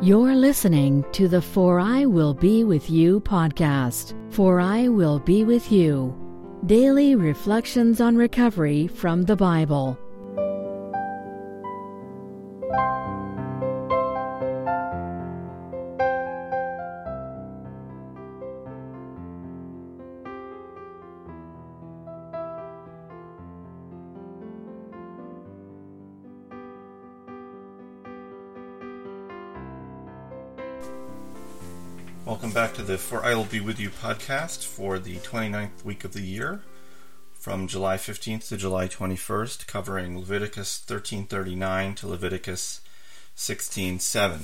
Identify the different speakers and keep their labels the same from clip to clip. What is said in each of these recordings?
Speaker 1: You're listening to the For I Will Be With You podcast. For I Will Be With You. Daily reflections on recovery from the Bible.
Speaker 2: Welcome back to the For I Will Be With You podcast for the 29th week of the year, from July 15th to July 21st, covering Leviticus 13:39 to Leviticus 16:7.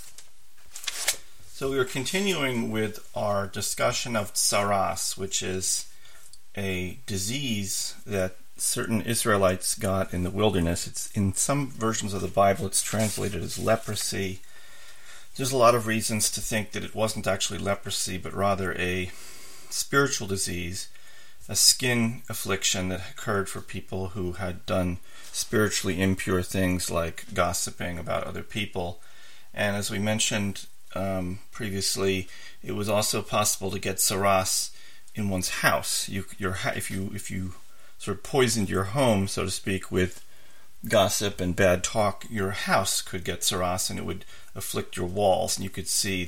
Speaker 2: So we are continuing with our discussion of tsaras, which is a disease that certain Israelites got in the wilderness. It's in some versions of the Bible, it's translated as leprosy. There's a lot of reasons to think that it wasn't actually leprosy, but rather a spiritual disease, a skin affliction that occurred for people who had done spiritually impure things like gossiping about other people. And as we mentioned previously, it was also possible to get tsaras in one's house. If you sort of poisoned your home, so to speak, with gossip and bad talk, your house could get tsaras, and it would afflict your walls, and you could see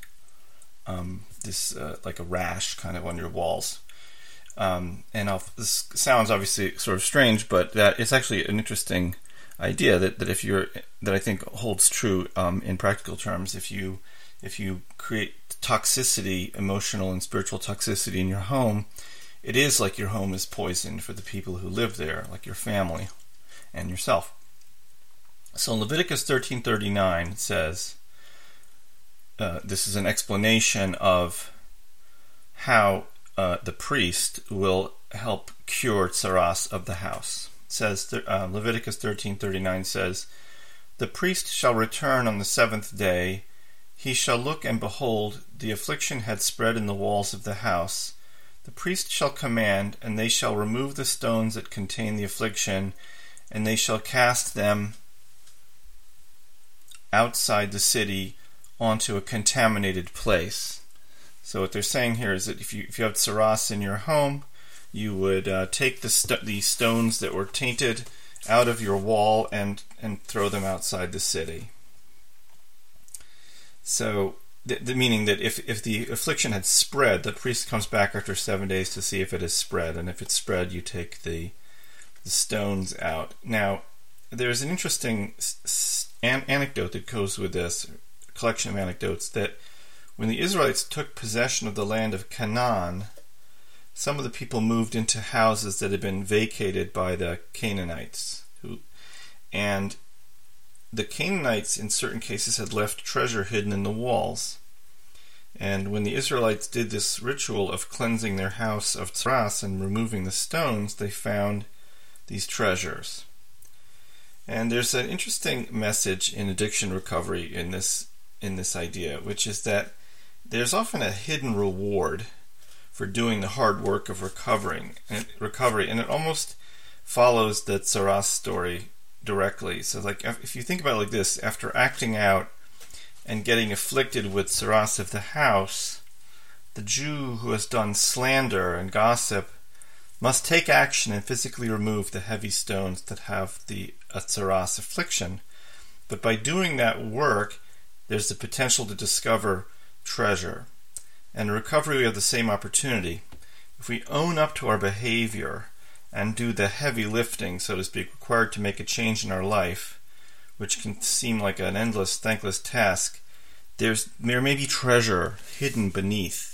Speaker 2: like a rash kind of on your walls. This sounds obviously sort of strange, but that it's actually an interesting idea that I think holds true in practical terms. If you create toxicity, emotional and spiritual toxicity in your home, it is like your home is poisoned for the people who live there, like your family and yourself. So in Leviticus 13:39 it says, this is an explanation of how the priest will help cure tsaras of the house. It says, Leviticus 13:39 says, "The priest shall return on the seventh day. He shall look, and behold, the affliction had spread in the walls of the house. The priest shall command, and they shall remove the stones that contain the affliction, and they shall cast them outside the city onto a contaminated place." So what they're saying here is that if you have tsaras in your home, you would take the stones that were tainted out of your wall and throw them outside the city. So the meaning that if the affliction had spread, the priest comes back after 7 days to see if it has spread, and if it's spread, you take the stones out. Now, there's an interesting anecdote that goes with this, a collection of anecdotes, that when the Israelites took possession of the land of Canaan, some of the people moved into houses that had been vacated by the Canaanites. And the Canaanites, in certain cases, had left treasure hidden in the walls. And when the Israelites did this ritual of cleansing their house of tsaras and removing the stones, they found these treasures. And there's an interesting message in addiction recovery in this idea, which is that there's often a hidden reward for doing the hard work of recovery, and it almost follows the tsaras story directly. So, like, if you think about it like this, after acting out and getting afflicted with tsaras of the house, the Jew who has done slander and gossip must take action and physically remove the heavy stones that have the tsaras affliction. But by doing that work, there's the potential to discover treasure. And in recovery, we have the same opportunity. If we own up to our behavior and do the heavy lifting, so to speak, required to make a change in our life, which can seem like an endless, thankless task, there may be treasure hidden beneath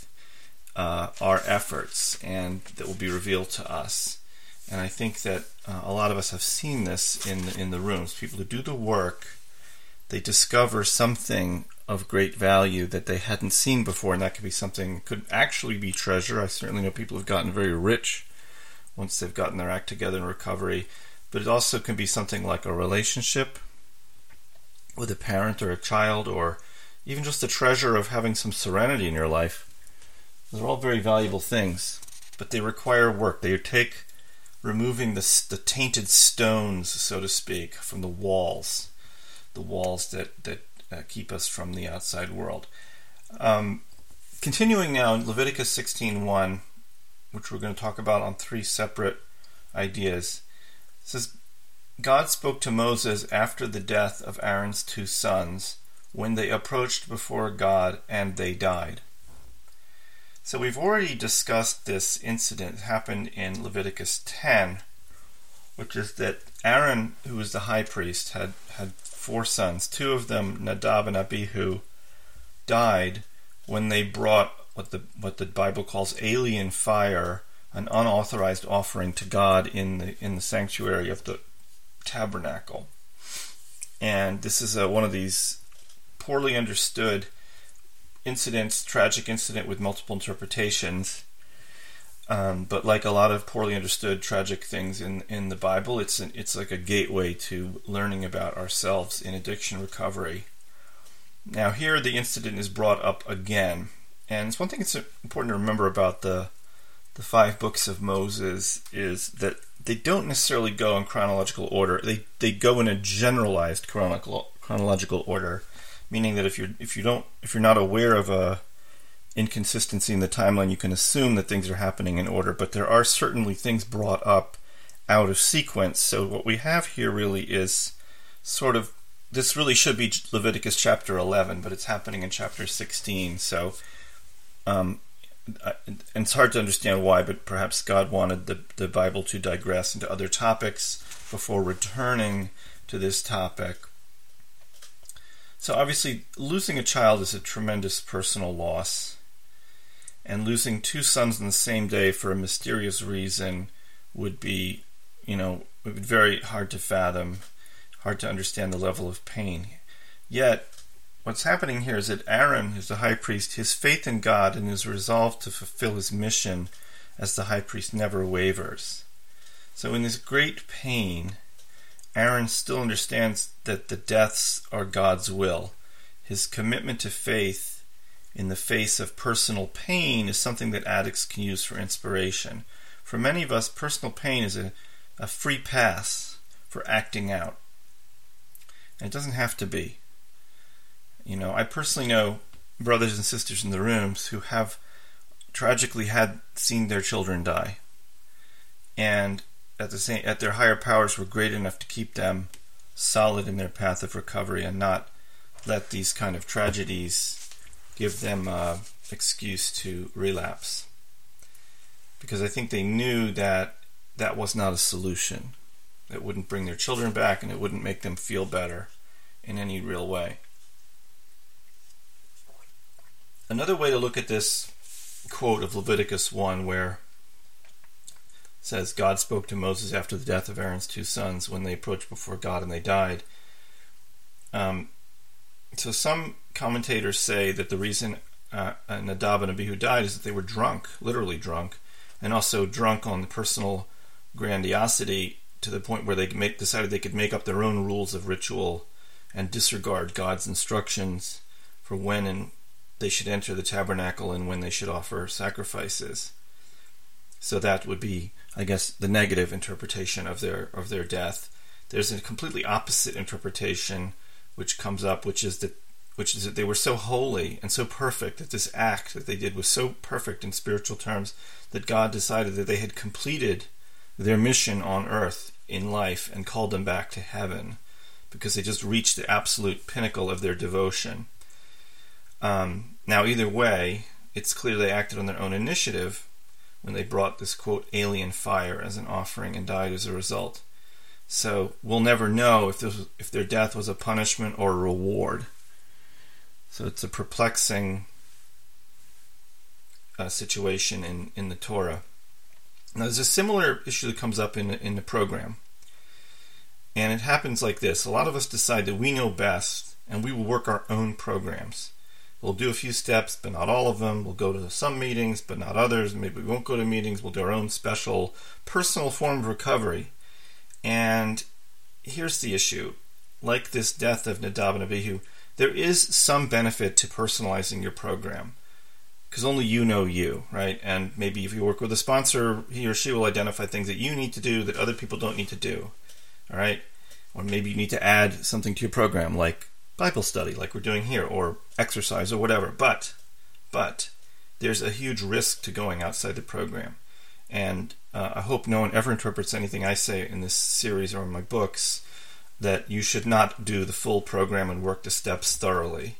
Speaker 2: our efforts, and that will be revealed to us. And I think that a lot of us have seen this in the rooms. People who do the work, they discover something of great value that they hadn't seen before, and that could be something, could actually be treasure. I certainly know people who've gotten very rich once they've gotten their act together in recovery, but it also can be something like a relationship with a parent or a child, or even just the treasure of having some serenity in your life. Those are all very valuable things, but they require work. They take removing the tainted stones, so to speak, from the walls that keep us from the outside world. Continuing now in Leviticus 16:1, which we're going to talk about on 3 separate ideas, it says, God spoke to Moses after the death of Aaron's 2 sons, when they approached before God and they died. So we've already discussed this incident. It happened in Leviticus 10, which is that Aaron, who was the high priest, had 4 sons. 2 of them, Nadab and Abihu, died when they brought what the Bible calls alien fire, an unauthorized offering to God in the sanctuary of the tabernacle. And this is one of these poorly understood incidents, tragic incident with multiple interpretations. But like a lot of poorly understood tragic things in the Bible, it's like a gateway to learning about ourselves in addiction recovery. Now here the incident is brought up again, and it's one thing that's important to remember about the 5 books of Moses is that they don't necessarily go in chronological order. They go in a generalized chronological order, meaning that if you're not aware of a inconsistency in the timeline, you can assume that things are happening in order, but there are certainly things brought up out of sequence. So what we have here really is sort of, this really should be Leviticus chapter 11, but it's happening in chapter 16. So and it's hard to understand why, but perhaps God wanted the Bible to digress into other topics before returning to this topic. So obviously, losing a child is a tremendous personal loss. And losing 2 sons in the same day for a mysterious reason would be, very hard to fathom, hard to understand the level of pain. Yet, what's happening here is that Aaron, who's the high priest, his faith in God and his resolve to fulfill his mission as the high priest never wavers. So in this great pain, Aaron still understands that the deaths are God's will. His commitment to faith in the face of personal pain is something that addicts can use for inspiration. For many of us, personal pain is a free pass for acting out. And it doesn't have to be. I personally know brothers and sisters in the rooms who have tragically had seen their children die. And at their higher powers were great enough to keep them solid in their path of recovery and not let these kind of tragedies give them an excuse to relapse. Because I think they knew that that was not a solution. It wouldn't bring their children back, and it wouldn't make them feel better in any real way. Another way to look at this quote of Leviticus 1, where it says, God spoke to Moses after the death of Aaron's 2 sons when they approached before God and they died. So some commentators say that the reason Nadab and Abihu died is that they were drunk, literally drunk, and also drunk on the personal grandiosity to the point where they decided they could make up their own rules of ritual and disregard God's instructions for when they should enter the tabernacle and when they should offer sacrifices. So that would be, I guess, the negative interpretation of their death. There's a completely opposite interpretation which comes up, which is that they were so holy and so perfect, that this act that they did was so perfect in spiritual terms, that God decided that they had completed their mission on earth in life and called them back to heaven, because they just reached the absolute pinnacle of their devotion. Now, either way, it's clear they acted on their own initiative when they brought this, quote, alien fire as an offering and died as a result. So we'll never know if their death was a punishment or a reward. So it's a perplexing situation in the Torah. Now, there's a similar issue that comes up in the program. And it happens like this. A lot of us decide that we know best, and we will work our own programs. We'll do a few steps, but not all of them. We'll go to some meetings, but not others. Maybe we won't go to meetings. We'll do our own special personal form of recovery. And here's the issue. Like this death of Nadab and Abihu, there is some benefit to personalizing your program, because only you know you, right? And maybe if you work with a sponsor, he or she will identify things that you need to do that other people don't need to do, all right? Or maybe you need to add something to your program, like Bible study like we're doing here, or exercise or whatever. But there's a huge risk to going outside the program. And I hope no one ever interprets anything I say in this series or in my books that you should not do the full program and work the steps thoroughly.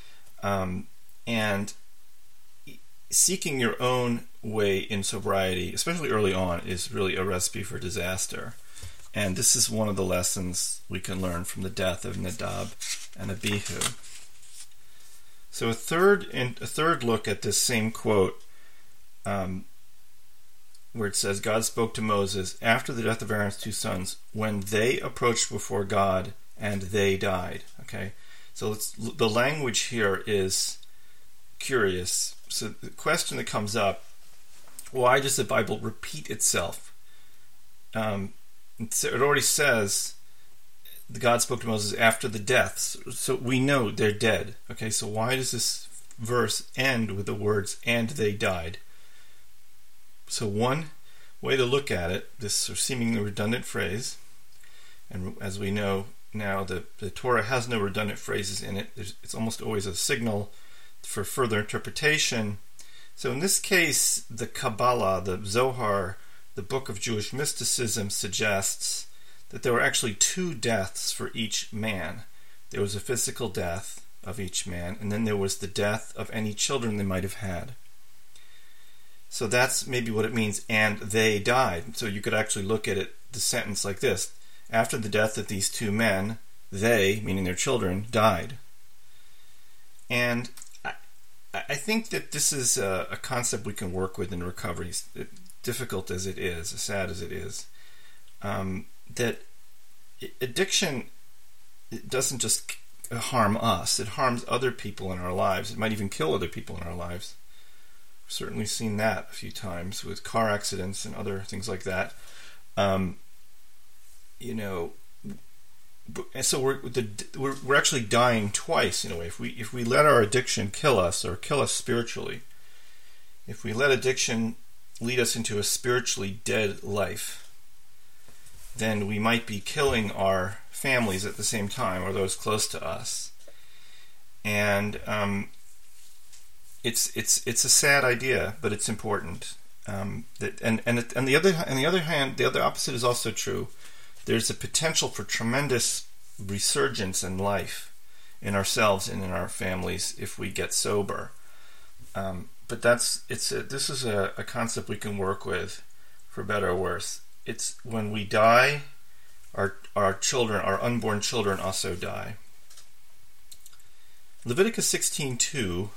Speaker 2: And seeking your own way in sobriety, especially early on, is really a recipe for disaster. And this is one of the lessons we can learn from the death of Nadab and Abihu. So a third look at this same quote, where it says, God spoke to Moses after the death of Aaron's two sons, when they approached before God and they died. Okay, so the language here is curious. So the question that comes up, why does the Bible repeat itself? It already says God spoke to Moses after the deaths, so we know they're dead. Okay, so why does this verse end with the words, and they died? So one way to look at it, this seemingly redundant phrase, and as we know now, the Torah has no redundant phrases in it. It's almost always a signal for further interpretation. So in this case, the Kabbalah, the Zohar, the book of Jewish mysticism, suggests that there were actually two deaths for each man. There was a physical death of each man, and then there was the death of any children they might have had. So that's maybe what it means, and they died. So you could actually look at it, the sentence like this: after the death of these two men, they, meaning their children, died. And I think that this is a concept we can work with in recovery, difficult as it is, as sad as it is, that addiction, it doesn't just harm us, it harms other people in our lives. It might even kill other people in our lives. I've certainly seen that a few times with car accidents and other things like that. So we're actually dying twice in a way. If we let our addiction kill us, or kill us spiritually, if we let addiction lead us into a spiritually dead life, then we might be killing our families at the same time, or those close to us. And it's a sad idea, but it's important. On the other hand, the other opposite is also true. There's a potential for tremendous resurgence in life, in ourselves and in our families, if we get sober. But this is a concept we can work with, for better or worse. It's when we die, our children, our unborn children, also die. Leviticus 16:2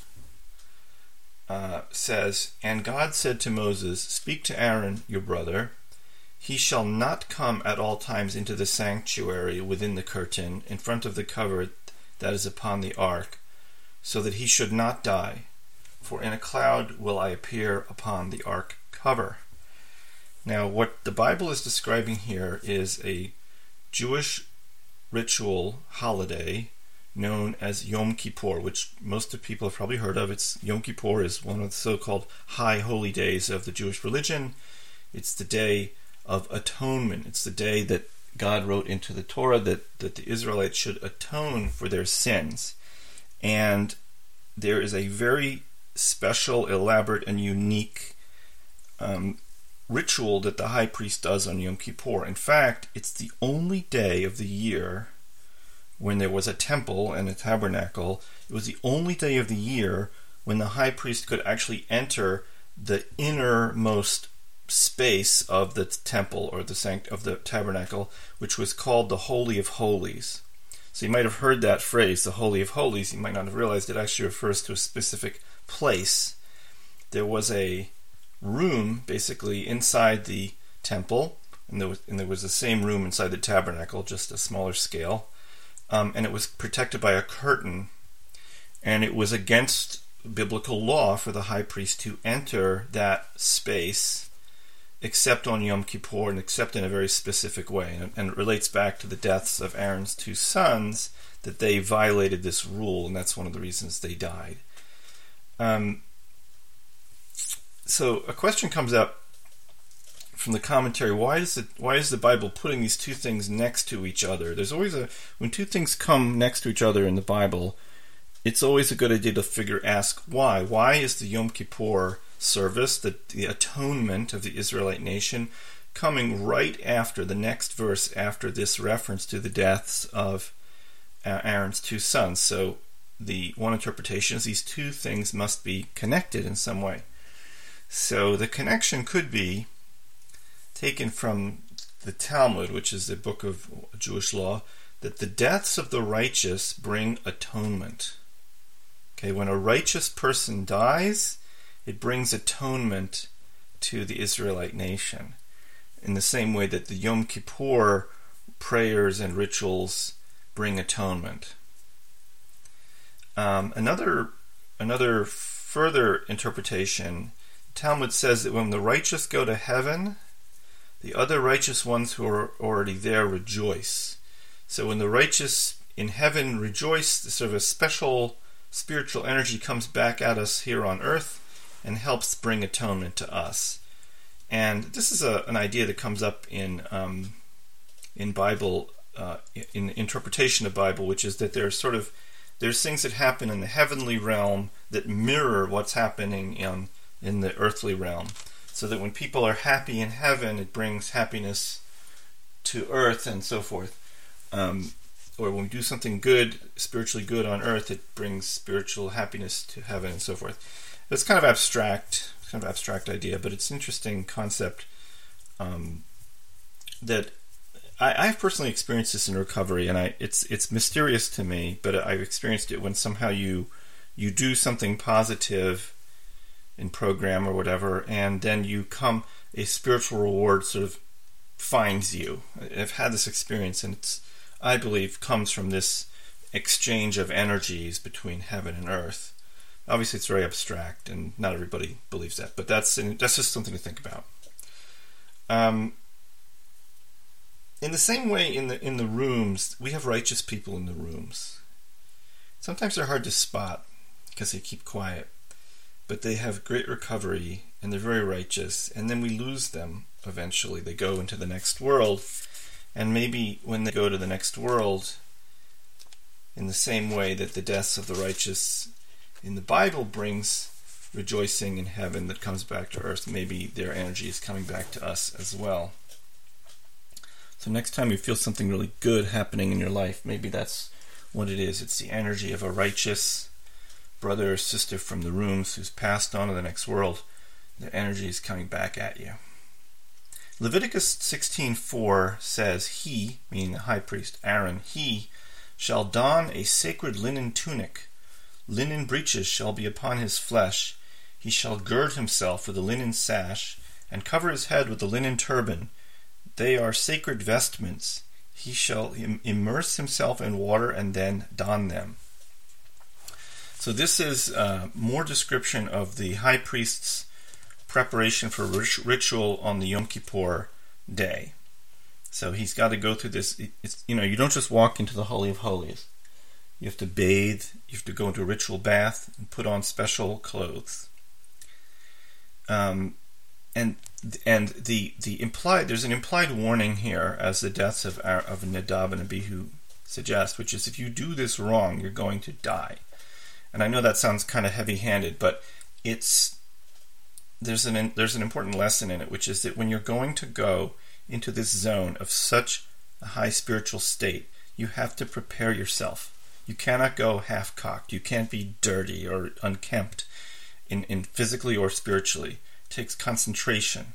Speaker 2: says, "And God said to Moses, Speak to Aaron, your brother. He shall not come at all times into the sanctuary within the curtain, in front of the cover that is upon the ark, so that he should not die. For in a cloud will I appear upon the ark cover." Now, what the Bible is describing here is a Jewish ritual holiday known as Yom Kippur, which most of people have probably heard of. Yom Kippur is one of the so-called high holy days of the Jewish religion. It's the day of atonement. It's the day that God wrote into the Torah that the Israelites should atone for their sins. And there is a very special, elaborate, and unique ritual that the high priest does on Yom Kippur. In fact, it's the only day of the year when there was a temple and a tabernacle. It was the only day of the year when the high priest could actually enter the innermost space of the temple, or of the tabernacle, which was called the Holy of Holies. So you might have heard that phrase, the Holy of Holies. You might not have realized it actually refers to a specific place. There was a room basically inside the temple, and there was the same room inside the tabernacle, just a smaller scale, and it was protected by a curtain, and it was against biblical law for the high priest to enter that space except on Yom Kippur, and except in a very specific way. And it relates back to the deaths of Aaron's two sons, that they violated this rule, and that's one of the reasons they died. So a question comes up from the commentary, why is the Bible putting these two things next to each other? There's always when two things come next to each other in the Bible, it's always a good idea to ask why. Why is the Yom Kippur service, the atonement of the Israelite nation, coming right after the next verse after this reference to the deaths of Aaron's two sons? So the one interpretation is these two things must be connected in some way. So the connection could be taken from the Talmud, which is the book of Jewish law, that the deaths of the righteous bring atonement. Okay, when a righteous person dies, it brings atonement to the Israelite nation. In the same way that the Yom Kippur prayers and rituals bring atonement. Another further interpretation, Talmud says that when the righteous go to heaven, the other righteous ones who are already there rejoice. So when the righteous in heaven rejoice, sort of a special spiritual energy comes back at us here on earth and helps bring atonement to us. And this is an idea that comes up in Bible, in interpretation of Bible, which is that there's things that happen in the heavenly realm that mirror what's happening in the earthly realm. So that when people are happy in heaven, it brings happiness to earth and so forth. Or when we do something good, spiritually good on earth, it brings spiritual happiness to heaven and so forth. It's kind of abstract. It's kind of abstract idea, but it's an interesting concept that I've personally experienced this in recovery, and it's mysterious to me, but I've experienced it when somehow you do something positive in program or whatever, and then a spiritual reward sort of finds you. I've had this experience, and I believe comes from this exchange of energies between heaven and earth. Obviously, it's very abstract, and not everybody believes that, but that's just something to think about. In the same way, in the rooms, we have righteous people in the rooms. Sometimes they're hard to spot because they keep quiet, but they have great recovery, and they're very righteous, and then we lose them eventually. They go into the next world, and maybe when they go to the next world, in the same way that the deaths of the righteous in the Bible brings rejoicing in heaven that comes back to earth, maybe their energy is coming back to us as well. So next time you feel something really good happening in your life, maybe that's what it is. It's the energy of a righteous brother or sister from the rooms who's passed on to the next world. Their energy is coming back at you. Leviticus 16:4 says, "He," meaning the high priest Aaron, "he shall don a sacred linen tunic. Linen breeches shall be upon his flesh. He shall gird himself with a linen sash, and cover his head with a linen turban. They are sacred vestments. He shall immerse himself in water and then don them." So this is more description of the high priest's preparation for ritual on the Yom Kippur day. So he's got to go through this. You don't just walk into the Holy of Holies. You have to bathe. You have to go into a ritual bath and put on special clothes. And the implied, there's an implied warning here, as the deaths of Nadab and Abihu suggest, which is if you do this wrong, you're going to die. And I know that sounds kind of heavy-handed, but there's an important lesson in it, which is that when you're going to go into this zone of such a high spiritual state, you have to prepare yourself. You cannot go half-cocked. You can't be dirty or unkempt in physically or spiritually. It takes concentration.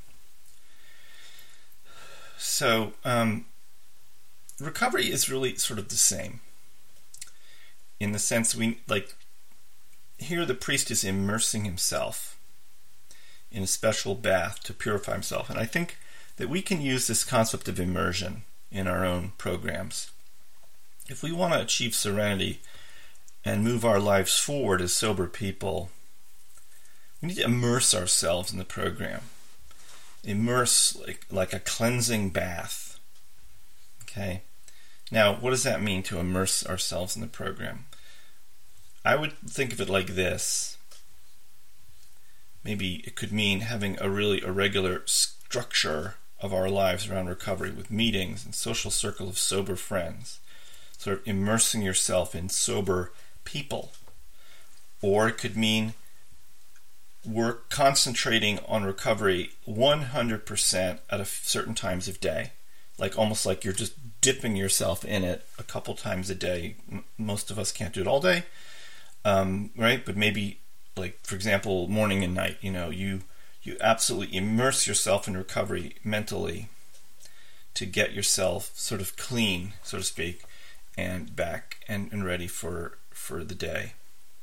Speaker 2: So recovery is really sort of the same, in the sense here the priest is immersing himself in a special bath to purify himself. And I think that we can use this concept of immersion in our own programs. If we want to achieve serenity and move our lives forward as sober people, we need to immerse ourselves in the program. Immerse like a cleansing bath. Okay? Now, what does that mean, to immerse ourselves in the program? I would think of it like this. Maybe it could mean having a really irregular structure of our lives around recovery with meetings and social circle of sober friends, sort of immersing yourself in sober people. Or it could mean we're concentrating on recovery 100% at certain times of day, like almost like you're just dipping yourself in it a couple times a day. Most of us can't do it all day, right? But maybe, like, for example, morning and night, you absolutely immerse yourself in recovery mentally to get yourself sort of clean, so to speak, and back and ready for the day.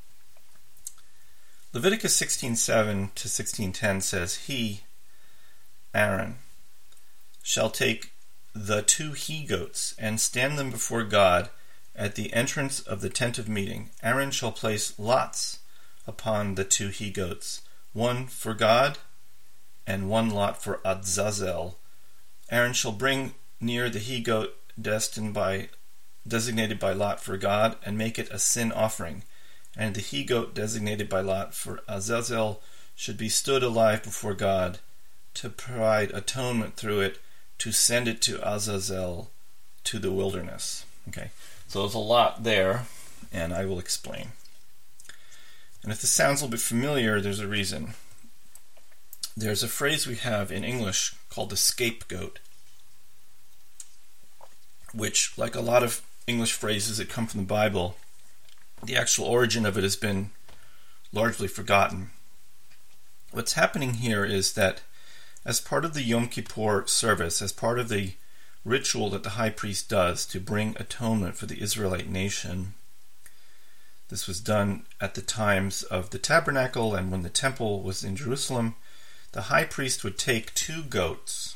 Speaker 2: Leviticus 16:7 to 16:10 says, "He, Aaron, shall take the 2 he-goats and stand them before God at the entrance of the tent of meeting. Aaron shall place lots upon the 2 he-goats, one for God and one lot for Azazel. Aaron shall bring near the he-goat designated by lot for God and make it a sin offering. And the he-goat designated by lot for Azazel should be stood alive before God to provide atonement through it, to send it to Azazel to the wilderness." Okay, so there's a lot there, and I will explain. And if this sounds a little bit familiar, there's a reason. There's a phrase we have in English called the scapegoat, which, like a lot of English phrases that come from the Bible, the actual origin of it has been largely forgotten. What's happening here is that as part of the Yom Kippur service, as part of the ritual that the high priest does to bring atonement for the Israelite nation, this was done at the times of the tabernacle and when the temple was in Jerusalem, the high priest would take 2 goats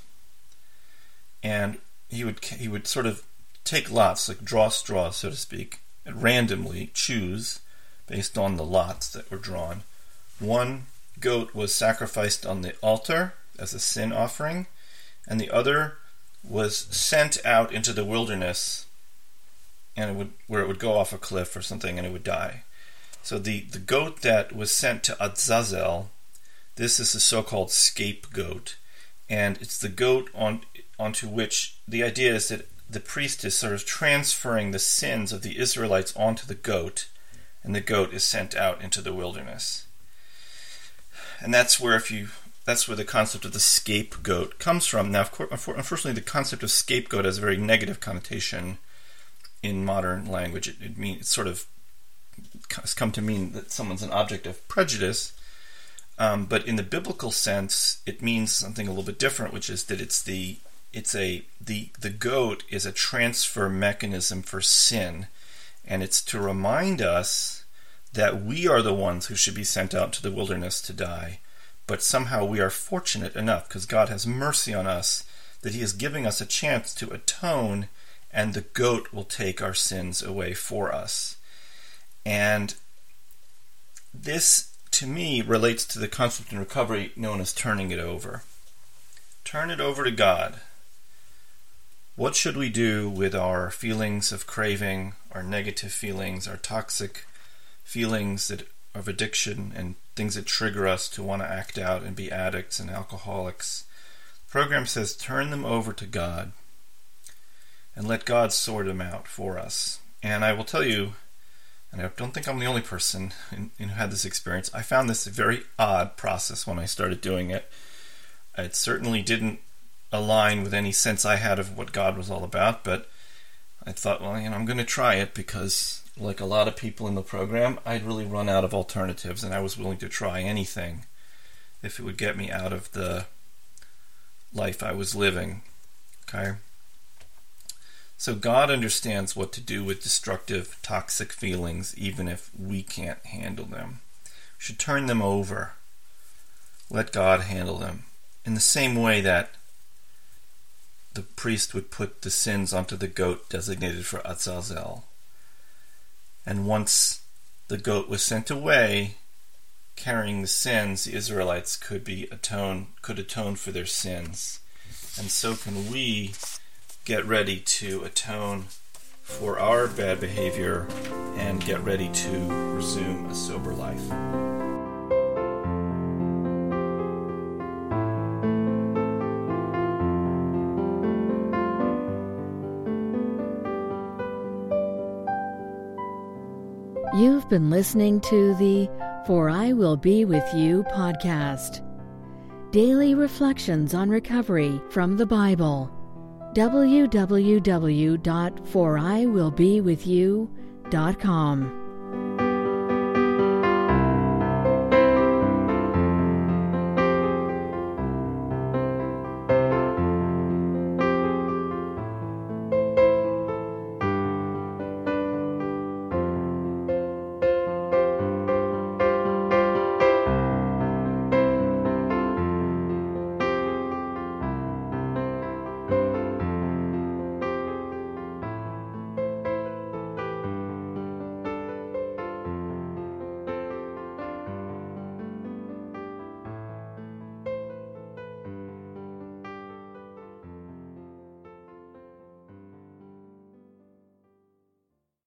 Speaker 2: and he would sort of take lots, like draw straws, so to speak, and randomly choose based on the lots that were drawn. One goat was sacrificed on the altar as a sin offering, and the other was sent out into the wilderness, and where it would go off a cliff or something and it would die. So the goat that was sent to Azazel, this is the so-called scapegoat, and it's the goat onto which the idea is that the priest is sort of transferring the sins of the Israelites onto the goat, and the goat is sent out into the wilderness. And that's where the concept of the scapegoat comes from. Now, unfortunately, the concept of scapegoat has a very negative connotation in modern language. It's come to mean that someone's an object of prejudice. But in the biblical sense, it means something a little bit different, which is that the goat is a transfer mechanism for sin, and it's to remind us that we are the ones who should be sent out to the wilderness to die. But somehow we are fortunate enough, because God has mercy on us, that He is giving us a chance to atone, and the goat will take our sins away for us. And this, to me, relates to the concept in recovery known as turning it over. Turn it over to God. What should we do with our feelings of craving, our negative feelings, our toxic feelings of addiction, and things that trigger us to want to act out and be addicts and alcoholics? The program says turn them over to God and let God sort them out for us. And I will tell you, and I don't think I'm the only person who had this experience, I found this a very odd process when I started doing it. It certainly didn't align with any sense I had of what God was all about, but I thought, well, I'm going to try it because, like a lot of people in the program, I'd really run out of alternatives, and I was willing to try anything if it would get me out of the life I was living. Okay? So God understands what to do with destructive, toxic feelings, even if we can't handle them. We should turn them over. Let God handle them. In the same way that the priest would put the sins onto the goat designated for Azazel. And once the goat was sent away, carrying the sins, the Israelites could atone for their sins. And so can we get ready to atone for our bad behavior and get ready to resume a sober life.
Speaker 1: You've been listening to the For I Will Be With You podcast. Daily reflections on recovery from the Bible. www.foriwillbewithyou.com